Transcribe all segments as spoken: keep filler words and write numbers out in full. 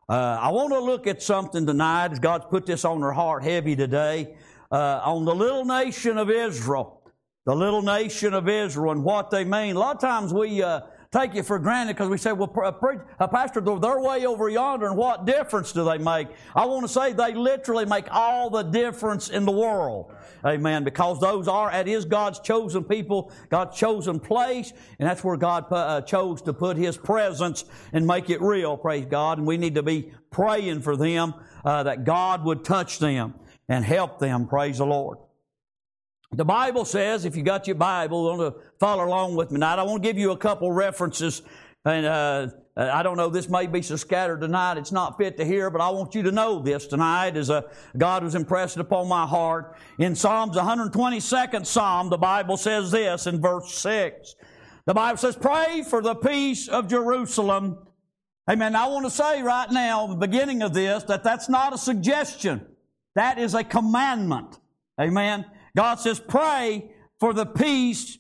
Uh, I want to look at something tonight, as God's put this on our heart heavy today, uh, on the little nation of Israel. The little nation of Israel and what they mean. A lot of times we uh, take it for granted because we say, well, uh, Pastor, they're way over yonder, and what difference do they make? I want to say they literally make all the difference in the world. Amen. Because those are, it is God's chosen people, God's chosen place, and that's where God uh, chose to put His presence and make it real, praise God. And we need to be praying for them, uh, that God would touch them and help them, praise the Lord. The Bible says, if you got your Bible, you want to follow along with me tonight, I want to give you a couple references. And uh, I don't know, this may be so scattered tonight, it's not fit to hear, but I want you to know this tonight as a, God was impressed upon my heart. In Psalms one hundred twenty-second Psalm, the Bible says this in verse six. The Bible says, pray for the peace of Jerusalem. Amen. I want to say right now, the beginning of this, that that's not a suggestion. That is a commandment. Amen. God says, pray for the peace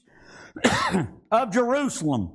of Jerusalem.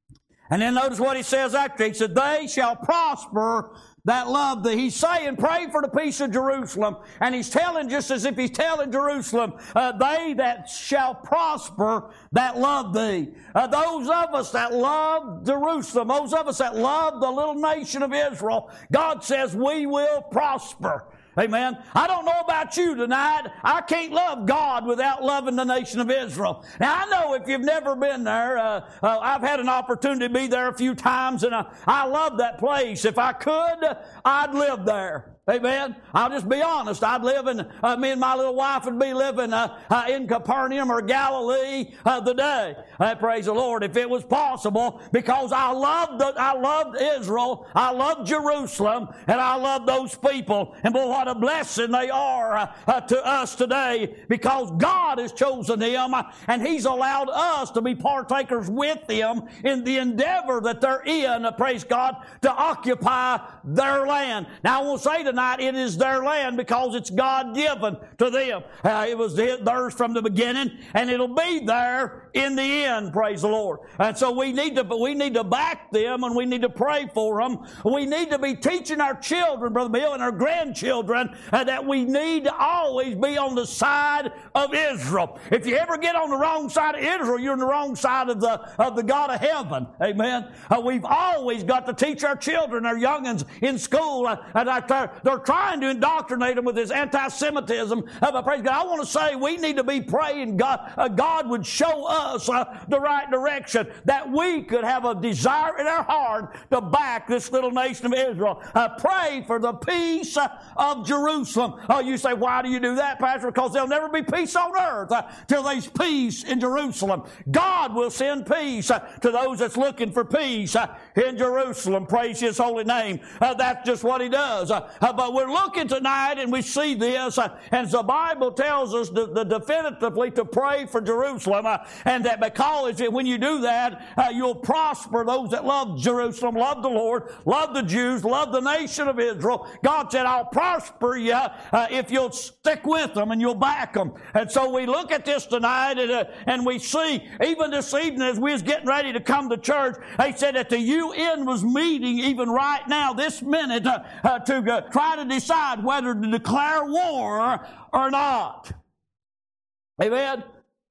And then notice what He says after. He said, they shall prosper that love thee. He's saying, pray for the peace of Jerusalem. And He's telling, just as if He's telling Jerusalem, uh, they that shall prosper that love thee. Uh, those of us that love Jerusalem, those of us that love the little nation of Israel, God says we will prosper. Amen. I don't know about you tonight. I can't love God without loving the nation of Israel. Now, I know if you've never been there, uh, uh, I've had an opportunity to be there a few times, and uh, I love that place. If I could, I'd live there. Amen. I'll just be honest. I'd live in, uh, me and my little wife would be living uh, uh, in Capernaum or Galilee uh, today. Uh, praise the Lord, if it was possible, because I loved, the, I loved Israel, I loved Jerusalem, and I love those people. And boy, what a blessing they are uh, uh, to us today, because God has chosen them, uh, and He's allowed us to be partakers with them in the endeavor that they're in, uh, praise God, to occupy their land. Now, I won't say tonight, it is their land because it's God-given to them. Uh, it was theirs from the beginning, and it'll be there in the end, praise the Lord. And so we need to we need to back them, and we need to pray for them. We need to be teaching our children, Brother Bill, and our grandchildren uh, that we need to always be on the side of Israel. If you ever get on the wrong side of Israel, you're on the wrong side of the of the God of heaven. Amen. Uh, we've always got to teach our children, our youngins in school, uh, and our, they're trying to indoctrinate them with this anti-Semitism. Uh, but praise God, I want to say we need to be praying God, uh, God would show us uh, the right direction, that we could have a desire in our heart to back this little nation of Israel. Uh, pray for the peace uh, of Jerusalem. Oh, you say, why do you do that, Pastor? Because there'll never be peace on earth uh, till there's peace in Jerusalem. God will send peace uh, to those that's looking for peace uh, in Jerusalem. Praise His holy name. Uh, that's just what He does. Uh, uh, but we're looking tonight and we see this, uh, and the Bible tells us the, the definitively to pray for Jerusalem, uh, and that because when you do that, uh, you'll prosper those that love Jerusalem, love the Lord, love the Jews, love the nation of Israel. God said, I'll prosper you uh, if you'll stick with them and you'll back them. And so we look at this tonight, and, uh, and we see, even this evening as we was getting ready to come to church, they said that the U N was meeting even right now, this minute, uh, uh, to uh, try to decide whether to declare war or not. Amen.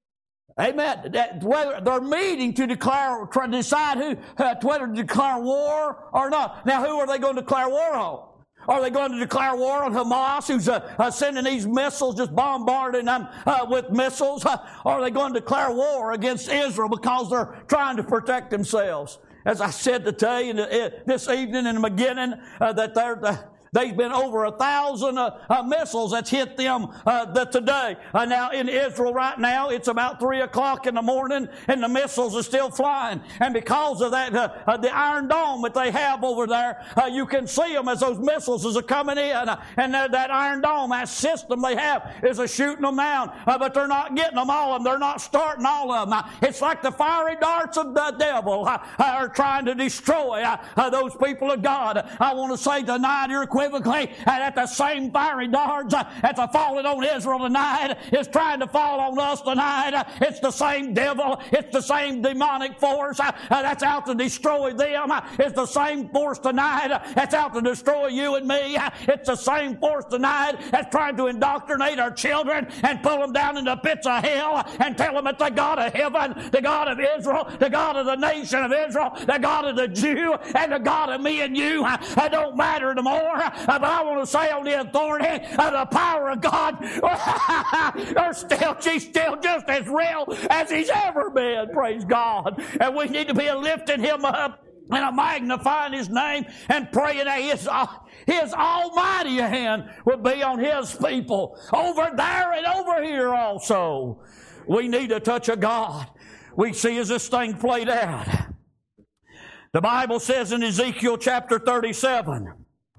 Amen. That whether they're meeting to declare, try to decide who, uh, whether to declare war or not. Now, who are they going to declare war on? Are they going to declare war on Hamas, who's uh, uh, sending these missiles, just bombarding them uh, with missiles? Uh, or are they going to declare war against Israel because they're trying to protect themselves? As I said today, in the, uh, this evening in the beginning, uh, that they're... Uh, There's been over a thousand uh, uh, missiles that's hit them uh, the, today. Uh, now in Israel right now, it's about three o'clock in the morning, and the missiles are still flying. And because of that, uh, uh, the Iron Dome that they have over there, uh, you can see them as those missiles are coming in. Uh, and uh, that Iron Dome, that system they have, is a shooting them down. Uh, but they're not getting them all of them. They're not starting all of them. Uh, it's like the fiery darts of the devil uh, are trying to destroy uh, uh, those people of God. I want to say tonight, you're unequivocally that the same fiery darts that's falling on Israel tonight is trying to fall on us tonight. It's the same devil. It's the same demonic force that's out to destroy them. It's the same force tonight that's out to destroy you and me. It's the same force tonight that's trying to indoctrinate our children and pull them down into pits of hell and tell them it's the God of heaven, the God of Israel, the God of the nation of Israel, the God of the Jew, and the God of me and you. It don't matter no more. But I want to say on the authority of the power of God, they're still, she's still just as real as he's ever been. Praise God. And we need to be lifting him up and magnifying his name and praying that his, uh, his almighty hand would be on his people over there and over here also. We need a touch of God. We see as this thing played out. The Bible says in Ezekiel chapter thirty-seven,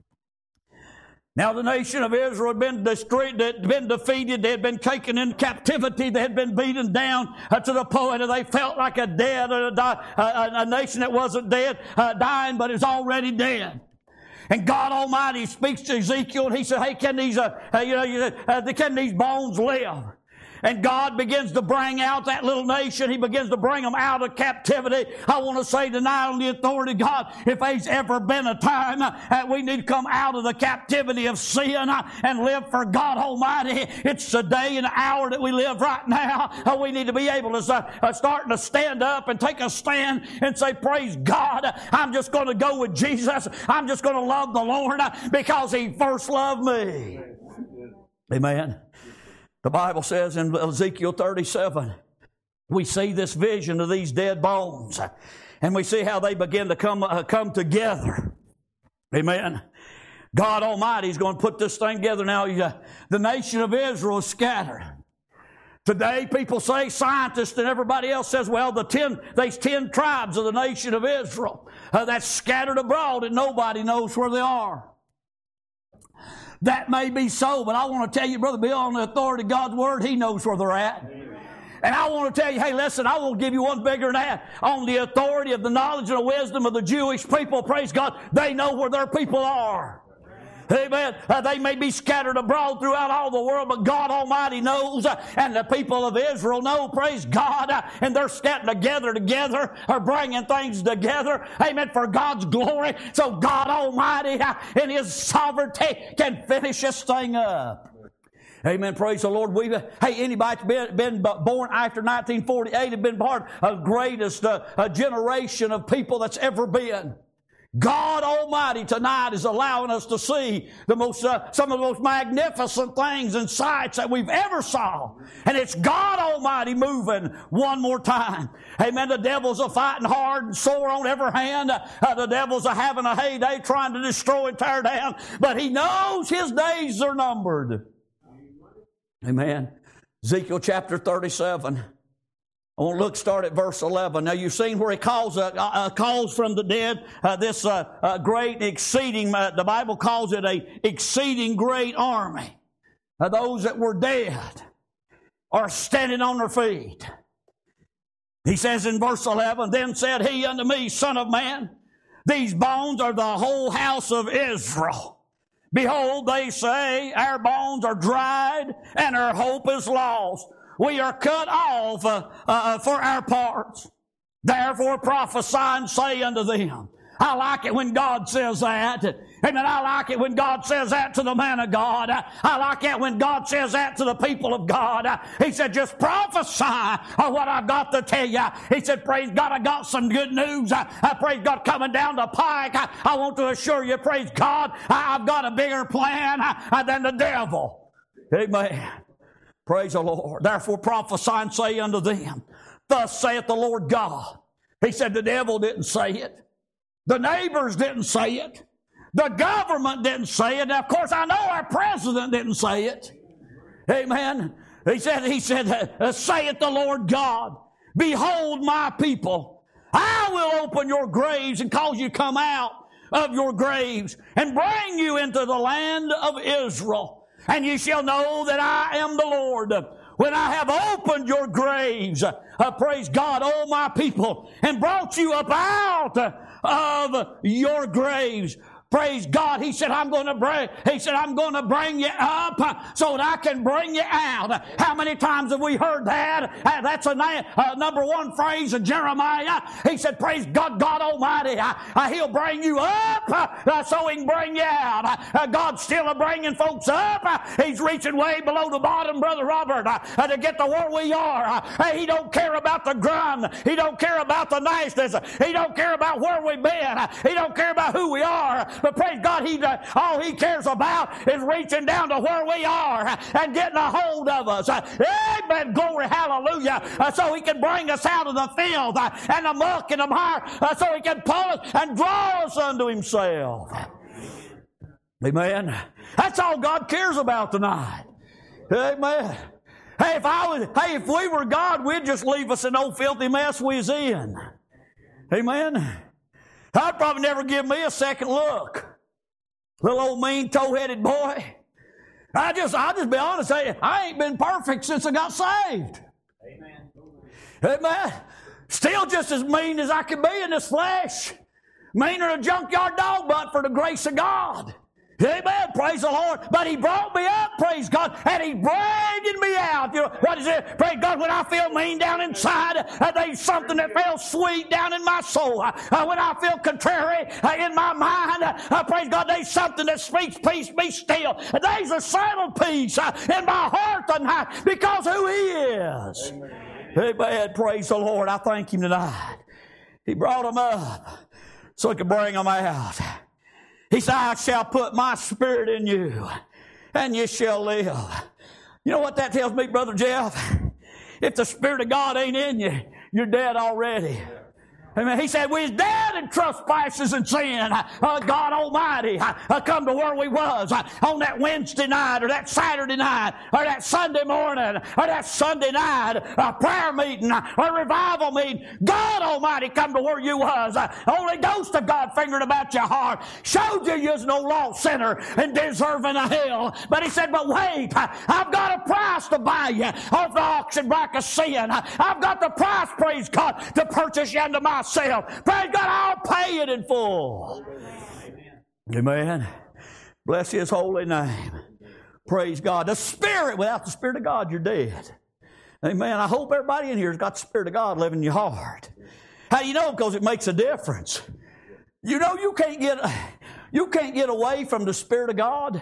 now the nation of Israel had been, destroyed, had been defeated, they had been taken into captivity, they had been beaten down uh, to the point that they felt like a dead, a, a, a nation that wasn't dead, uh, dying, but is already dead. And God Almighty speaks to Ezekiel and he said, hey, can these, uh, uh, you know, uh, can these bones live? And God begins to bring out that little nation. He begins to bring them out of captivity. I want to say tonight on the authority of God, if there's ever been a time that we need to come out of the captivity of sin and live for God Almighty, it's the day and the hour that we live right now. We need to be able to start to stand up and take a stand and say, praise God, I'm just going to go with Jesus. I'm just going to love the Lord because he first loved me. Amen. The Bible says in Ezekiel thirty-seven, we see this vision of these dead bones, and we see how they begin to come, uh, come together. Amen. God Almighty is going to put this thing together. Now, uh, the nation of Israel is scattered. Today, people say, scientists and everybody else says, well, the ten, there's ten tribes of the nation of Israel uh, that's scattered abroad and nobody knows where they are. That may be so, but I want to tell you, Brother Bill, on the authority of God's Word, he knows where they're at. Amen. And I want to tell you, hey, listen, I will give you one bigger than that. On the authority of the knowledge and the wisdom of the Jewish people, praise God, they know where their people are. Amen. Uh, they may be scattered abroad throughout all the world, but God Almighty knows, uh, and the people of Israel know, praise God, uh, and they're scattered together, together, are bringing things together, amen, for God's glory. So God Almighty, uh, in His sovereignty, can finish this thing up. Amen. Praise the Lord. We've, hey, anybody that's been, been born after nineteen forty-eight have been part of the greatest uh, uh, generation of people that's ever been. God Almighty tonight is allowing us to see the most, uh, some of the most magnificent things and sights that we've ever saw. And it's God Almighty moving one more time. Amen. The devils are fighting hard and sore on every hand. Uh, the devils are having a heyday trying to destroy and tear down. But he knows his days are numbered. Amen. Ezekiel chapter thirty-seven. I want to look, start at verse eleven. Now you've seen where he calls, uh, uh, calls from the dead uh, this uh, uh, great exceeding, uh, the Bible calls it a exceeding great army. Uh, those that were dead are standing on their feet. He says in verse eleven, then said he unto me, Son of man, these bones are the whole house of Israel. Behold, they say, our bones are dried and our hope is lost. We are cut off uh, uh, for our parts. Therefore prophesy and say unto them. I like it when God says that. Amen. I like it when God says that to the man of God. I like it when God says that to the people of God. He said, just prophesy of what I've got to tell you. He said, praise God, I got some good news. I, I praise God coming down the pike. I, I want to assure you, praise God, I, I've got a bigger plan uh, than the devil. Amen. Praise the Lord. Therefore prophesy and say unto them, thus saith the Lord God. He said the devil didn't say it. The neighbors didn't say it. The government didn't say it. Now, of course, I know our president didn't say it. Amen. He said, he said, uh, saith the Lord God, behold my people. I will open your graves and cause you to come out of your graves and bring you into the land of Israel. And you shall know that I am the Lord when I have opened your graves, uh, praise God, O my people, and brought you up out of your graves. praise God, he said, I'm going to bring, he said, I'm going to bring you up so that I can bring you out. How many times have we heard that? Uh, that's a na- uh, number one phrase of Jeremiah. He said, praise God, God Almighty. Uh, uh, he'll bring you up uh, so he can bring you out. Uh, God's still bringing folks up. Uh, he's reaching way below the bottom, Brother Robert, uh, uh, to get to where we are. Uh, he don't care about the grunt. He don't care about the niceness. He don't care about where we've been. Uh, he don't care about who we are. But praise God, he, uh, all he cares about is reaching down to where we are uh, and getting a hold of us. Uh, amen. Glory. Hallelujah. Uh, so he can bring us out of the field uh, and the muck and the mire uh, so he can pull us and draw us unto himself. Amen. That's all God cares about tonight. Amen. Hey, if I was, hey, if we were God, we'd just leave us an old filthy mess we was in. Amen. I'd probably never give me a second look. Little old mean toe-headed boy. I just, I'll just be honest, I ain't been perfect since I got saved. Amen. Amen. Still just as mean as I can be in this flesh. Meaner than a junkyard dog, but for the grace of God. Amen. Praise the Lord. But he brought me up, praise God, and he's bringing me out. You know, what is it? Praise God, when I feel mean down inside, uh, there's something that feels sweet down in my soul. Uh, when I feel contrary uh, in my mind, uh, praise God, there's something that speaks peace, be still. And there's a settled peace uh, in my heart tonight because who he is. Amen. Amen. Praise the Lord. I thank him tonight. He brought them up so he could bring them out. He said, I shall put my spirit in you, and you shall live. You know what that tells me, Brother Jeff? If the Spirit of God ain't in you, you're dead already. Amen. He said, we was dead in trespasses and sin. Uh, God Almighty uh, come to where we was uh, on that Wednesday night or that Saturday night or that Sunday morning or that Sunday night uh, prayer meeting uh, or revival meeting. God Almighty come to where you was. Uh, Holy Ghost of God fingered about your heart. Showed you you was no lost sinner and deserving of hell. But he said, but wait, uh, I've got a price to buy you off the auction block of sin. Uh, I've got the price, praise God, to purchase you unto myself. Praise God, I'll pay it in full. Amen. Amen. Bless his holy name. Praise God. The Spirit, without the Spirit of God, you're dead. Amen. I hope everybody in here has got the Spirit of God living in your heart. How do you know? Because it makes a difference. You know you can't get you can't get away from the Spirit of God.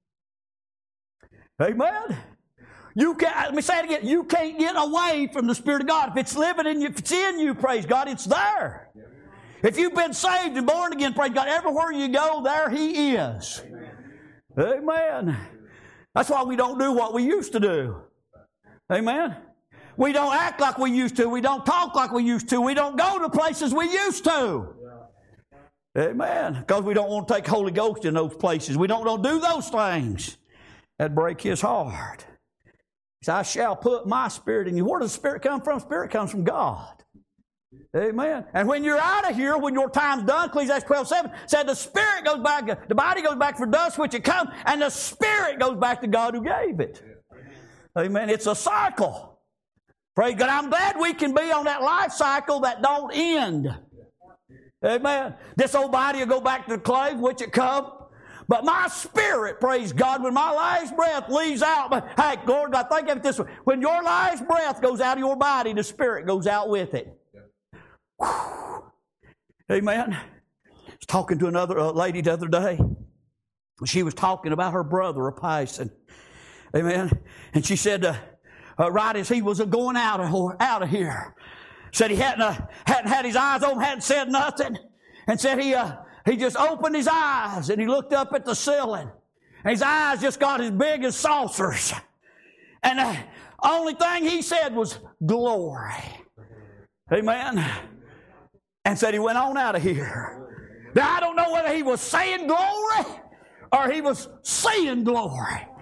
Amen. You can't, let me say it again, you can't get away from the Spirit of God. If it's living in you, if it's in you, praise God, it's there. If you've been saved and born again, praise God, everywhere you go, there he is. Amen. Amen. That's why we don't do what we used to do. Amen. We don't act like we used to. We don't talk like we used to. We don't go to places we used to. Amen. Because we don't want to take Holy Ghost in those places. We don't, don't do those things that break his heart. I shall put my spirit in you. Where does the Spirit come from? Spirit comes from God. Amen. And when you're out of here, when your time's done, Ecclesiastes twelve seven said the Spirit goes back, the body goes back for dust which it comes, and the Spirit goes back to God who gave it. Amen. It's a cycle. Praise God. I'm glad we can be on that life cycle that don't end. Amen. This old body will go back to the clay which it come. But my spirit, praise God, when my last breath leaves out, but hey, Lord God, think of it this way. When your last breath goes out of your body, the Spirit goes out with it. Yeah. Amen. I was talking to another uh, lady the other day. She was talking about her brother, a passing. Amen. And she said, uh, uh, right as he was uh, going out of, out of here, said he hadn't, uh, hadn't had his eyes open, hadn't said nothing, and said he... Uh, He just opened his eyes and he looked up at the ceiling. And his eyes just got as big as saucers. And the only thing he said was glory. Amen. And said he went on out of here. Now I don't know whether he was saying glory or he was seeing glory.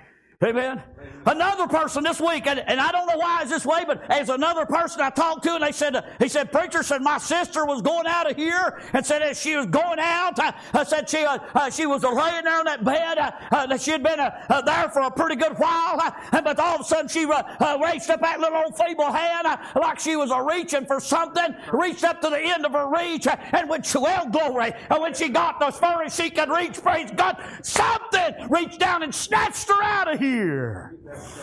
Amen. Another person this week, and, and I don't know why it's this way, but as another person I talked to, and they said, uh, he said, preacher said, my sister was going out of here, and said as she was going out, I, I said she uh, uh, she was laying there on that bed, uh, uh, that she had been uh, uh, there for a pretty good while, uh, but all of a sudden she uh, uh, raised up that little old feeble hand, uh, like she was uh, reaching for something, reached up to the end of her reach, uh, and when she, well, glory, and when she got as far as she could reach, praise God, something reached down and snatched her out of here.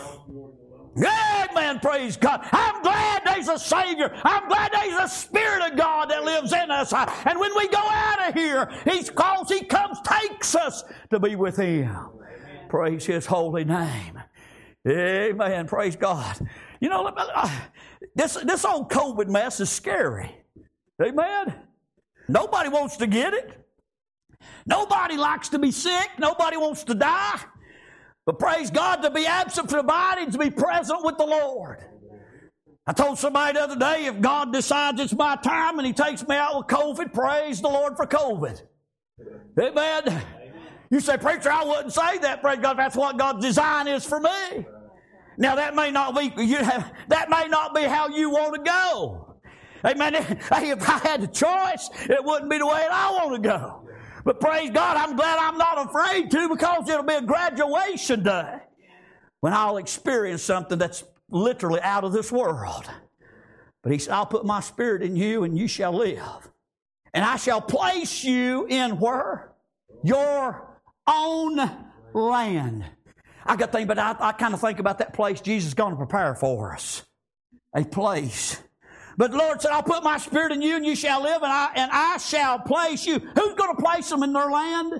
Amen, praise God. I'm glad there's a Savior. I'm glad there's a Spirit of God that lives in us. And when we go out of here, He's calls, He comes, takes us to be with Him. Amen. Praise His holy name. Amen, praise God. You know, this, this old COVID mess is scary. Amen. Nobody wants to get it. Nobody likes to be sick. Nobody wants to die. But praise God, to be absent from the body and to be present with the Lord. I told somebody the other day, if God decides it's my time and He takes me out with COVID, praise the Lord for COVID. Amen. You say, preacher, I wouldn't say that. Praise God, that's what God's design is for me. Now that may not be, you have, that may not be how you want to go. Amen. If I had the choice, it wouldn't be the way I want to go. But praise God, I'm glad I'm not afraid to, because it'll be a graduation day when I'll experience something that's literally out of this world. But He said, I'll put my Spirit in you and you shall live. And I shall place you in where? Your own land. I got to think, but I, I kind of think about that place Jesus is going to prepare for us. A place. But the Lord said, I'll put my Spirit in you and you shall live, and I, and I shall place you. Who's going to place them in their land?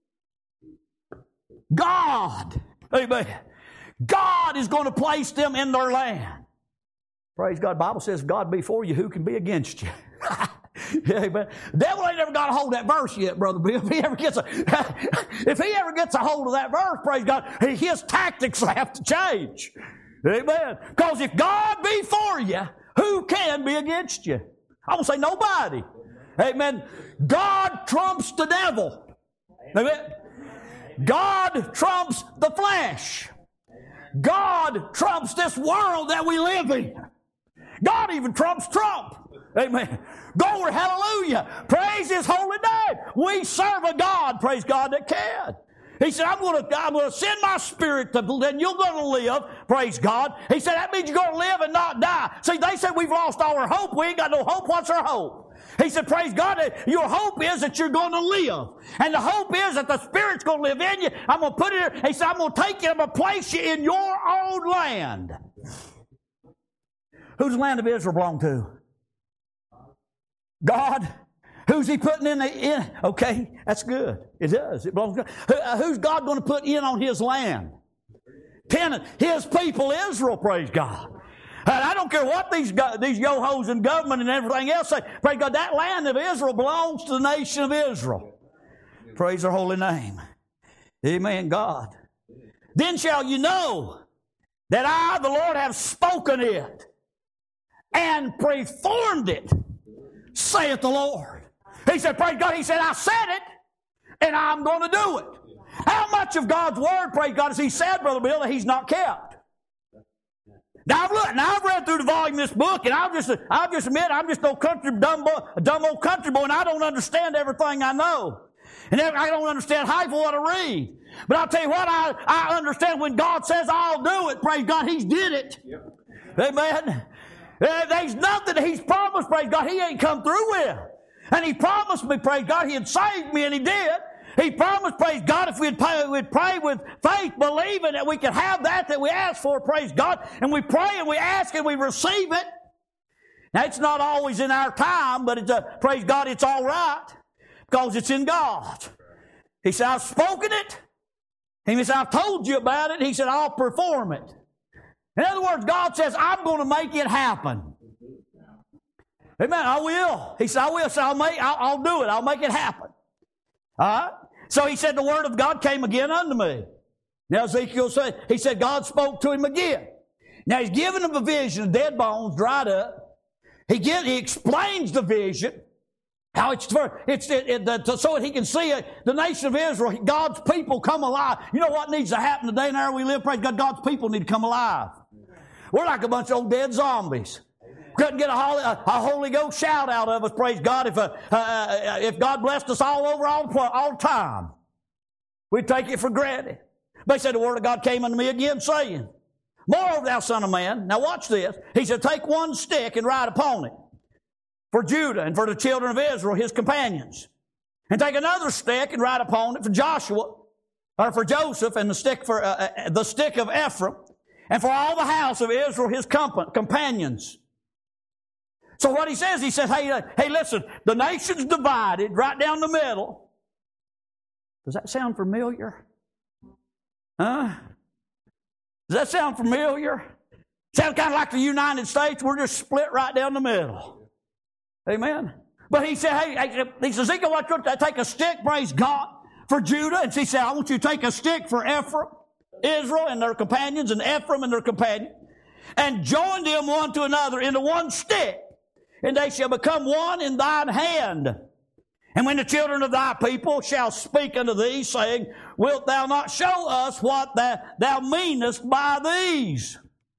God. Amen. God is going to place them in their land. Praise God. The Bible says, if God be for you, who can be against you? Amen. The devil ain't ever got a hold of that verse yet, Brother Bill. If he ever gets a, if he ever gets a hold of that verse, praise God, his tactics have to change. Amen. Because if God be for you, who can be against you? I will say nobody. Amen. God trumps the devil. Amen. God trumps the flesh. God trumps this world that we live in. God even trumps Trump. Amen. Glory, hallelujah. Praise His holy name. We serve a God, praise God, that can. He said, I'm going to I'm going to send my Spirit to, then you're going to live. Praise God. He said, that means you're going to live and not die. See, they said we've lost all our hope. We ain't got no hope. What's our hope? He said, praise God, your hope is that you're going to live. And the hope is that the Spirit's going to live in you. I'm going to put it here. He said, I'm going to take you, I'm going to place you in your own land. Who's the land of Israel belong to? God. Who's He putting in the in? Okay, that's good. It does. It belongs to God. Who, uh, who's God going to put in on His land? Tenant, His people, Israel. Praise God. And I don't care what these these yo-hos in government and everything else say. Praise God. That land of Israel belongs to the nation of Israel. Praise Their holy name. Amen. God. Then shall you know that I, the Lord, have spoken it and performed it, saith the Lord. He said, praise God, He said, I said it, and I'm going to do it. How much of God's Word, praise God, has He said, Brother Bill, that He's not kept? Now, I've, looked, now, I've read through the volume of this book, and I'll just, I'll just admit, I'm just no country, dumb, boy, a dumb old country boy, and I don't understand everything I know. And I don't understand half of what I read. But I'll tell you what, I, I understand when God says, I'll do it, praise God, He's did it. Yep. Amen. Uh, there's nothing that He's promised, praise God, He ain't come through with. And He promised me, praise God, He had saved me, and He did. He promised, praise God, if we'd pray, we'd pray with faith, believing that we could have that that we asked for, praise God. And we pray and we ask and we receive it. Now, it's not always in our time, but it's a, praise God, it's all right because it's in God. He said, I've spoken it. He said, I've told you about it. He said, I'll perform it. In other words, God says, I'm going to make it happen. Amen. I will. He said, I will. So I'll make, I'll, I'll do it. I'll make it happen. All right. So he said, the word of God came again unto me. Now Ezekiel said, he said, God spoke to him again. Now he's given him a vision of dead bones dried up. He, get, he explains the vision. How it's for, it's it, it, the, so that he can see it, the nation of Israel, God's people come alive. You know what needs to happen today and hour we live? Praise God, God's people need to come alive. We're like a bunch of old dead zombies. Couldn't get a Holy, a, a Holy Ghost shout out of us, praise God, if, uh, uh, if God blessed us all over all, all the time. We'd take it for granted. But he said, the word of God came unto me again, saying, Moreover, thou son of man, now watch this. He said, take one stick and write upon it for Judah and for the children of Israel, his companions. And take another stick and write upon it for Joshua, or for Joseph, and the stick for uh, uh, the stick of Ephraim, and for all the house of Israel, his comp- companions. So what he says, he says, hey, uh, hey, listen, the nation's divided right down the middle. Does that sound familiar? Huh? Does that sound familiar? Sounds kind of like the United States. We're just split right down the middle. Amen. But he said, hey, he says, Ezekiel, what you take a stick, praise God, for Judah. And he said, I want you to take a stick for Ephraim, Israel and their companions, and Ephraim and their companions, and join them one to another into one stick, and they shall become one in thine hand. And when the children of thy people shall speak unto thee, saying, Wilt thou not show us what thou, thou meanest by these?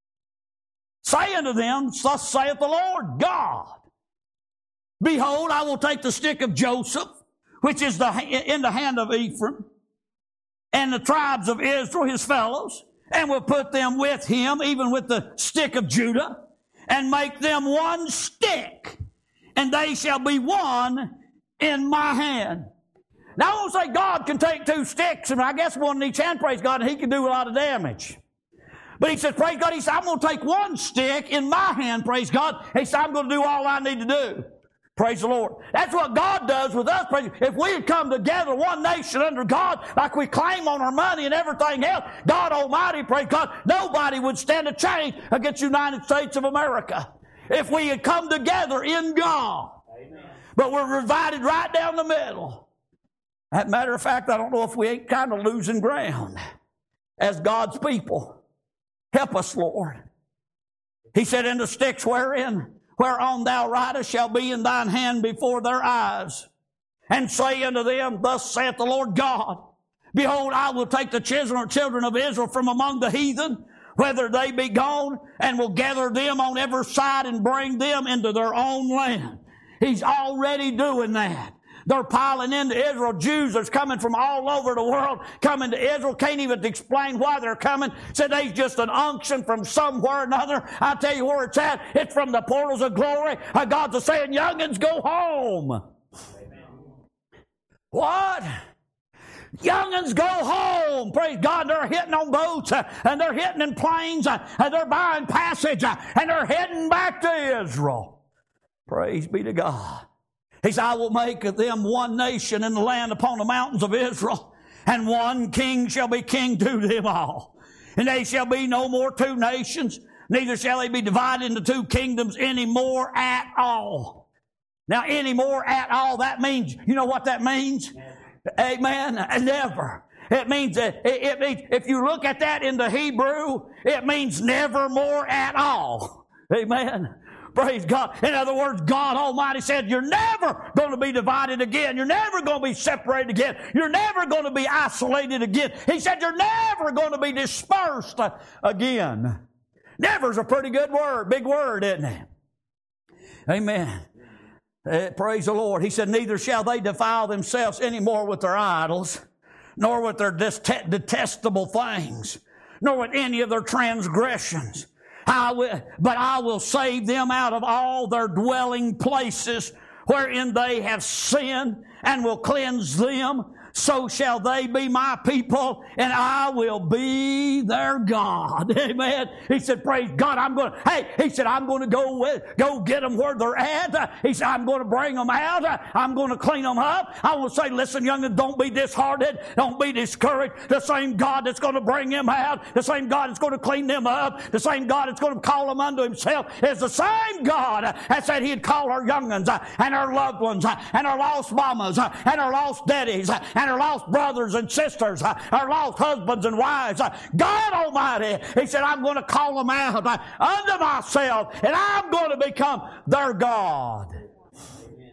Say unto them, Thus saith the Lord God, Behold, I will take the stick of Joseph, which is the, in the hand of Ephraim, and the tribes of Israel, his fellows, and will put them with him, even with the stick of Judah, and make them one stick, and they shall be one in my hand. Now, I won't say God can take two sticks, and I guess one in each hand, praise God, and he can do a lot of damage. But he says, praise God, he said, I'm going to take one stick in my hand, praise God. He said, I'm going to do all I need to do. Praise the Lord. That's what God does with us. Praise. If we had come together, one nation under God, like we claim on our money and everything else, God Almighty, praise God, nobody would stand a chance against the United States of America. If we had come together in God. Amen. But we're divided right down the middle. As a matter of fact, I don't know if we ain't kind of losing ground as God's people. Help us, Lord. He said, in the sticks wherein whereon thou writest shall be in thine hand before their eyes. And say unto them, Thus saith the Lord God, Behold, I will take the children, children of Israel from among the heathen, whether they be gone, and will gather them on every side and bring them into their own land. He's already doing that. They're piling into Israel. Jews that's coming from all over the world, coming to Israel, can't even explain why they're coming. Said they's just an unction from somewhere or another. I tell you where it's at. It's from the portals of glory. God's saying, youngins, go home. Amen. What? Youngins, go home. Praise God. They're hitting on boats, uh, and they're hitting in planes, uh, and they're buying passage, uh, and they're heading back to Israel. Praise be to God. He said, I will make of them one nation in the land upon the mountains of Israel, and one king shall be king to them all. And they shall be no more two nations, neither shall they be divided into two kingdoms any more at all. Now, any more at all, that means, you know what that means? Amen. Never. It means, it, it means, if you look at that in the Hebrew, it means never more at all. Amen. Praise God. In other words, God Almighty said, you're never going to be divided again. You're never going to be separated again. You're never going to be isolated again. He said, you're never going to be dispersed again. Never is a pretty good word, big word, isn't it? Amen. Uh, praise the Lord. He said, neither shall they defile themselves any more with their idols, nor with their detest- detestable things, nor with any of their transgressions. I will, but I will save them out of all their dwelling places wherein they have sinned, and will cleanse them. So shall they be my people, and I will be their God. Amen. He said, praise God, I'm going to, hey, he said, I'm going to go with, go get them where they're at. He said, I'm going to bring them out. I'm going to clean them up. I will say, listen, young'un, don't be disheartened. Don't be discouraged. The same God that's going to bring them out, the same God that's going to clean them up, the same God that's going to call them unto himself is the same God that said he'd call our young'uns and our loved ones and our lost mamas and our lost daddies and our lost brothers and sisters, our lost husbands and wives. God Almighty, he said, I'm going to call them out unto myself, and I'm going to become their God.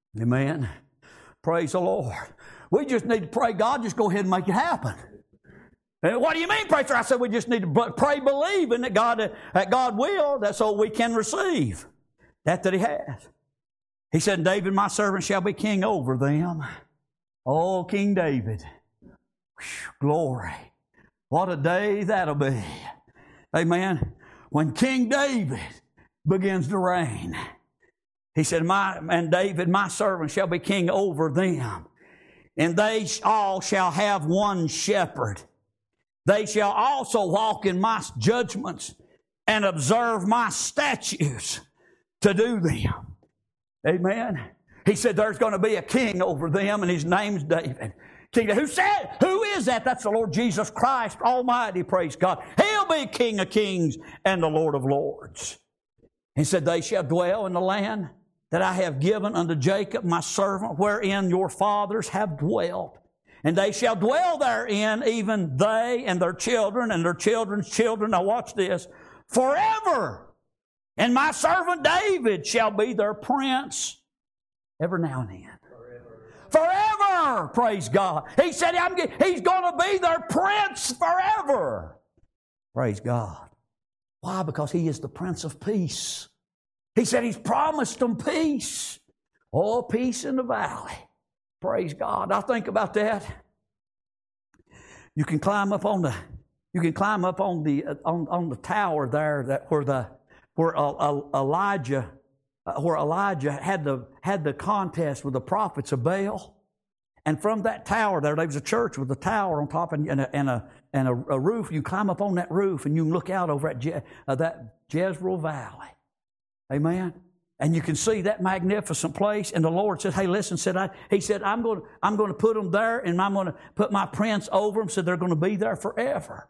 Amen. Praise the Lord. We just need to pray, God, just go ahead and make it happen. And what do you mean, preacher? I said we just need to pray believing that God, that God will, that's so we can receive that that He has. He said, David, my servant, shall be king over them. Oh, King David. Whew, glory. What a day that'll be. Amen. When King David begins to reign. He said, my, and David, my servant, shall be king over them. And they all shall have one shepherd. They shall also walk in my judgments and observe my statutes to do them. Amen. He said there's going to be a king over them, and his name's David. King, who said, who is that? That's the Lord Jesus Christ Almighty, praise God. He'll be King of kings and the Lord of lords. He said, they shall dwell in the land that I have given unto Jacob my servant, wherein your fathers have dwelt. And they shall dwell therein, even they and their children and their children's children. Now watch this. Forever. And my servant David shall be their prince every now and then. Forever. Praise God. He said I'm, He's going to be their prince forever. Praise God. Why? Because He is the Prince of Peace. He said He's promised them peace. Oh, peace in the valley. Praise God. I think about that. You can climb up on the, you can climb up on the on, on the tower there that where the where Elijah where Elijah had the had the contest with the prophets of Baal. And from that tower there, there was a church with a tower on top and, and, a, and, a, and a, a roof. You climb up on that roof and you can look out over at Je, uh, that Jezreel Valley. Amen. And you can see that magnificent place. And the Lord said, hey, listen, said I, He said, I'm going, to, I'm going to put them there and I'm going to put my prince over them so they're going to be there forever.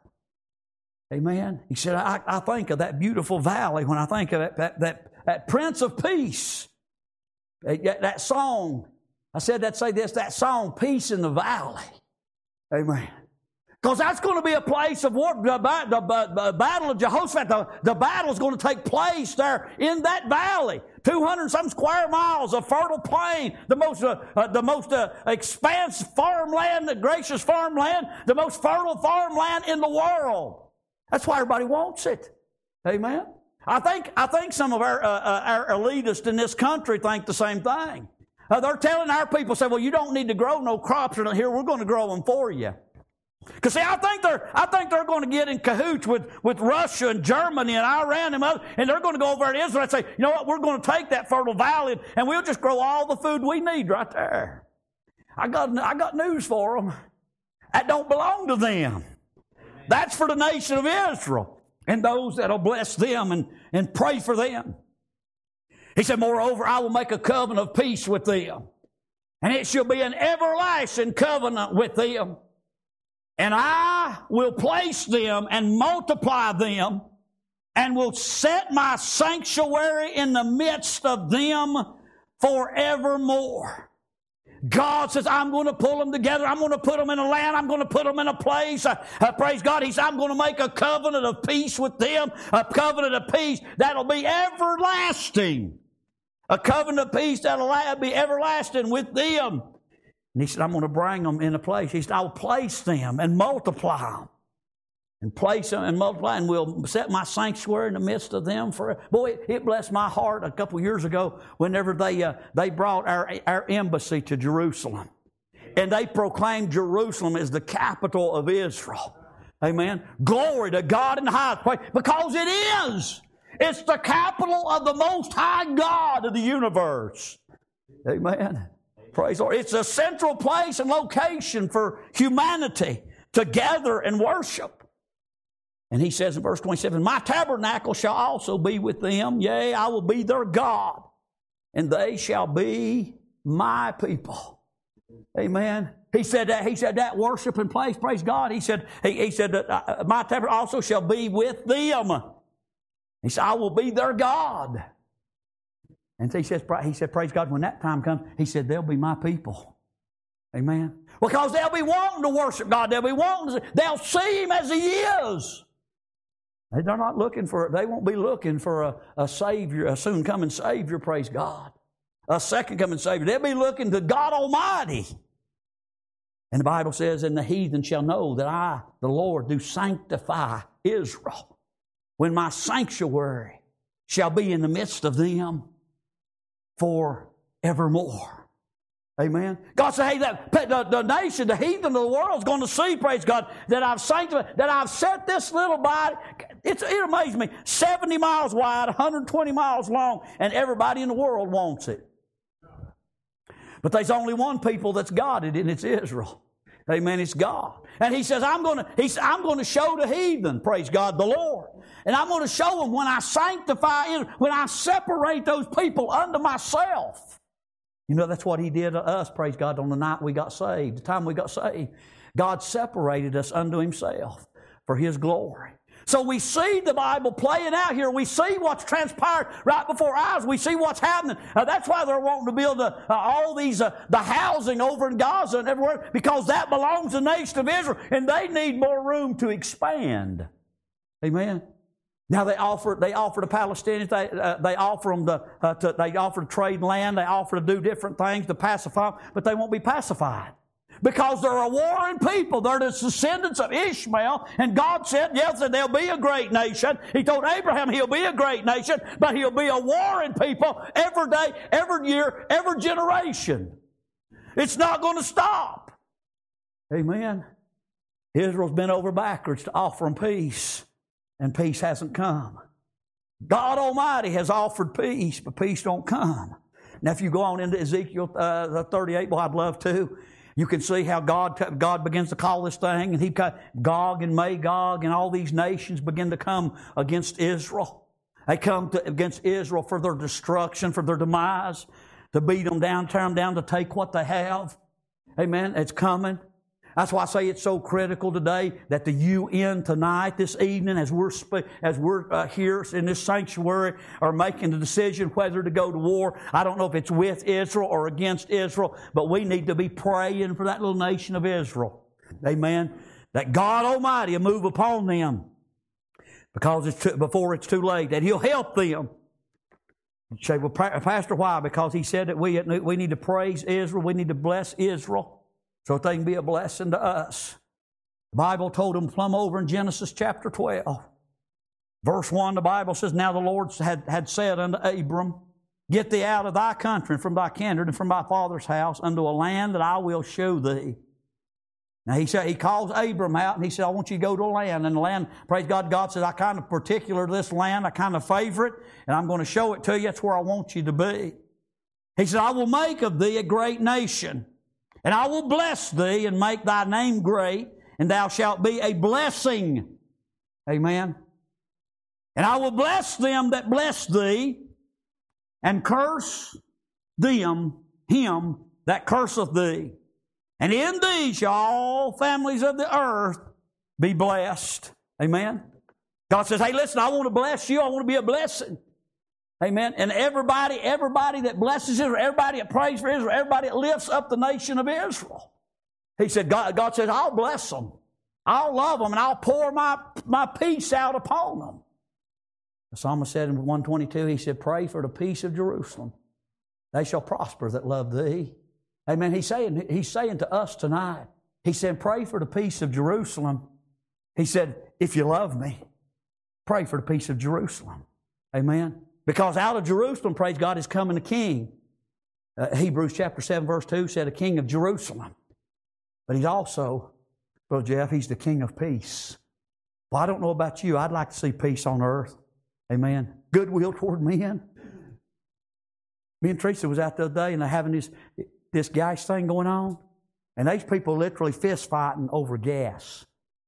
Amen. He said, I, I think of that beautiful valley when I think of that, that, that, that Prince of Peace. That, that song. I said that, say this, that song, Peace in the Valley. Amen. Because that's going to be a place of war. The, the, the Battle of Jehoshaphat, the, the battle is going to take place there in that valley. two hundred some square miles of fertile plain, the most, uh, uh, the most uh, expansive farmland, the gracious farmland, the most fertile farmland in the world. That's why everybody wants it. Amen. I think, I think some of our, uh, uh, our elitists in this country think the same thing. Uh, they're telling our people, say, well, you don't need to grow no crops in here. We're going to grow them for you. Because see, I think they're, I think they're going to get in cahoots with, with Russia and Germany and Iran and other, and they're going to go over to Israel and say, you know what, we're going to take that fertile valley and we'll just grow all the food we need right there. I got, I got news for them. That don't belong to them. That's for the nation of Israel and those that'll bless them and, and pray for them. He said, moreover, I will make a covenant of peace with them, and it shall be an everlasting covenant with them. And I will place them and multiply them, and will set my sanctuary in the midst of them forevermore. God says, I'm going to pull them together. I'm going to put them in a land. I'm going to put them in a place. Uh, uh, praise God. He said, I'm going to make a covenant of peace with them, a covenant of peace that'll be everlasting. A covenant of peace that'll be everlasting with them. And He said, I'm going to bring them in a place. He said, I'll place them and multiply them. And place them and multiply, and we'll set my sanctuary in the midst of them forever. Boy, it, it blessed my heart a couple years ago whenever they uh, they brought our, our embassy to Jerusalem. And they proclaimed Jerusalem as the capital of Israel. Amen. Glory to God in the highest place, because it is. It's the capital of the Most High God of the universe. Amen. Praise the Lord. It's a central place and location for humanity to gather and worship. And He says in verse twenty-seven, my tabernacle shall also be with them. Yea, I will be their God, and they shall be my people. Amen. He said that, he said that worshiping place, praise God. He said, he, he said that uh, my tabernacle also shall be with them. He said, I will be their God. And he says, he said, praise God, when that time comes, He said, they'll be my people. Amen. Because they'll be wanting to worship God. They'll be wanting to, they'll see Him as He is. They're not looking for, they won't be looking for a, a Savior, a soon coming Savior, praise God. a second coming Savior. They'll be looking to God Almighty. And the Bible says, and the heathen shall know that I, the Lord, do sanctify Israel, when my sanctuary shall be in the midst of them forevermore. Amen. God said, hey, that, the, the nation, the heathen of the world is going to see, praise God, that I've sanctified, that I've set this little body. It's, it amazes me, seventy miles wide, one hundred twenty miles long, and everybody in the world wants it. But there's only one people that's got it, and it's Israel. Amen. It's God. And He says, I'm going to, He said, I'm going to show the heathen, praise God, the Lord. And I'm going to show them when I sanctify Israel, when I separate those people unto myself. You know, that's what He did to us, praise God, on the night we got saved. The time we got saved, God separated us unto Himself for His glory. So we see the Bible playing out here. We see what's transpired right before our eyes. We see what's happening. Uh, that's why they're wanting to build uh, uh, all these, uh, the housing over in Gaza and everywhere, because that belongs to the nation of Israel, and they need more room to expand. Amen. Now they offer, they offer the Palestinians, they, uh, they offer them the, uh, to, they offer to trade land, they offer to do different things to pacify them, but they won't be pacified. Because they're a warring people. They're the descendants of Ishmael. And God said, yes, that they'll be a great nation. He told Abraham he'll be a great nation, but he'll be a warring people every day, every year, every generation. It's not going to stop. Amen. Israel's been over backwards to offer them peace, and peace hasn't come. God Almighty has offered peace, but peace don't come. Now, if you go on into Ezekiel uh, thirty-eight, well, I'd love to. You can see how God, God begins to call this thing, and He got Gog and Magog, and all these nations begin to come against Israel. They come to, against Israel for their destruction, for their demise, to beat them down, tear them down, to take what they have. Amen. It's coming. That's why I say it's so critical today that the U N tonight, this evening, as we're as we're uh, here in this sanctuary, are making the decision whether to go to war. I don't know if it's with Israel or against Israel, but we need to be praying for that little nation of Israel. Amen. That God Almighty will move upon them, because it's too, before it's too late, that He'll help them. You say, well, Pastor, why? Because He said that we we need to praise Israel, we need to bless Israel, so that they can be a blessing to us. The Bible told them plumb over in Genesis chapter twelve. Verse one, the Bible says, now the Lord had, had said unto Abram, get thee out of thy country and from thy kindred and from thy father's house unto a land that I will show thee. Now he said, He calls Abram out and He said, I want you to go to a land. And the land, praise God, God says, I kind of particular this land, I kind of favor it, and I'm going to show it to you. That's where I want you to be. He said, I will make of thee a great nation, and I will bless thee and make thy name great, and thou shalt be a blessing. Amen. And I will bless them that bless thee, and curse them, him that curseth thee. And in thee shall all families of the earth be blessed. Amen. God says, hey, listen, I want to bless you. I want to be a blessing. Amen. And everybody, everybody that blesses Israel, everybody that prays for Israel, everybody that lifts up the nation of Israel. He said, God, God says, I'll bless them. I'll love them, and I'll pour my, my peace out upon them. The psalmist said in one twenty-two, he said, pray for the peace of Jerusalem. They shall prosper that love thee. Amen. He's saying, he's saying to us tonight, he said, pray for the peace of Jerusalem. He said, if you love me, pray for the peace of Jerusalem. Amen. Because out of Jerusalem, praise God, is coming a king. Uh, Hebrews chapter seven, verse two said a king of Jerusalem. But He's also, Brother Jeff, He's the King of peace. Well, I don't know about you. I'd like to see peace on earth. Amen. Goodwill toward men. Me and Teresa was out the other day, and they're having this, this gas thing going on. And these people literally fist fighting over gas.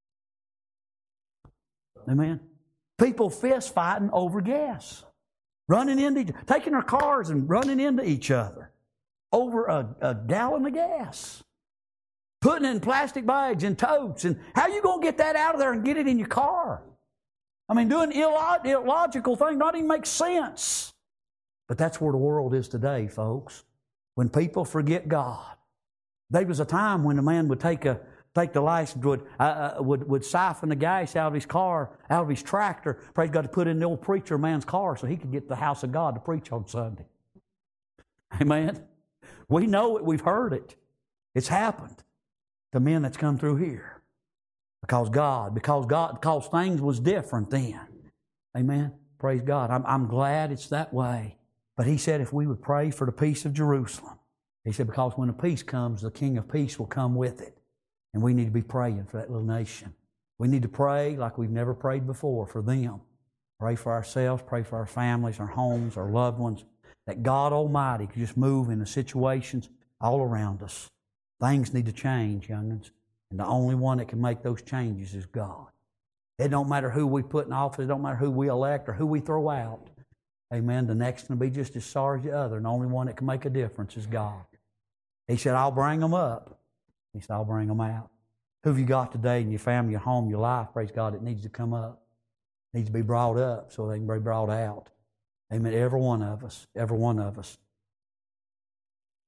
Amen. People fist fighting over gas. Running into, taking their cars and running into each other over a, a gallon of gas. Putting it in plastic bags and totes. And how are you going to get that out of there and get it in your car? I mean, doing illog- illogical things not even make sense. But that's where the world is today, folks. When people forget God. There was a time when a man would take a take the license, would, uh, would, would siphon the gas out of his car, out of his tractor, praise God, to put in the old preacher man's car so he could get to the house of God to preach on Sunday. Amen? We know it. We've heard it. It's happened to men that's come through here. Because God, because God, because things was different then. Amen? Praise God. I'm, I'm glad it's that way. But He said if we would pray for the peace of Jerusalem, He said because when the peace comes, the King of Peace will come with it. And we need to be praying for that little nation. We need to pray like we've never prayed before for them. Pray for ourselves, pray for our families, our homes, our loved ones. That God Almighty can just move in the situations all around us. Things need to change, young'uns. And the only one that can make those changes is God. It don't matter who we put in office. It don't matter who we elect or who we throw out. Amen. The next one will be just as sorry as the other. And the only one that can make a difference is God. He said, I'll bring them up. He said, I'll bring them out. Who have you got today in your family, your home, your life, praise God, that needs to come up? Needs to be brought up so they can be brought out. Amen. Every one of us. Every one of us.